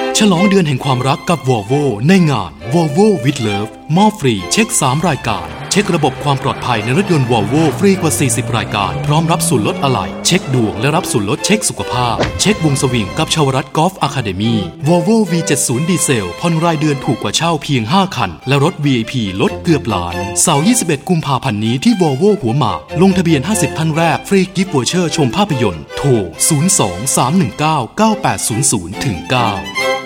ฉลองเดือนแห่งความรักกับ Volvo ในงาน Volvo with Love มอบฟรีเช็ค3รายการเช็คระบบความปลอดภัยในรถยนต์ Volvo ฟรีกว่า40รายการพร้อมรับส่วนลดอะไหล่เช็คดวงและรับส่วนลดเช็คสุขภาพเช็ควงสวิงกับชวรัตน์กอล์ฟอะคาเดมี่ Volvo V70 ดีเซลผ่อนรายเดือนถูกกว่าเช่าเพียง5คันและรถ VIP ลดเกือบล้านเสาร์21กุมภาพันธ์นี้ที่ Volvo หัวหมากลงทะเบียน50ท่านแรกฟรีกิฟต์วอเชอร์ชมภาพยนตร์โทร 02 319 9800 9